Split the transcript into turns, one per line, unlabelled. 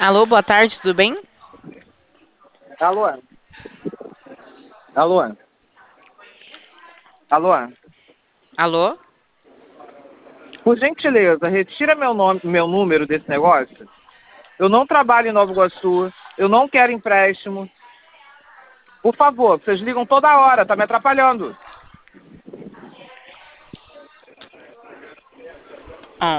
Alô, boa tarde, tudo bem?
Alô? Alô? Alô?
Alô?
Por gentileza, retira meu número desse negócio. Eu não trabalho em Nova Iguaçu. Eu não quero empréstimo. Por favor, vocês ligam toda hora, tá me atrapalhando.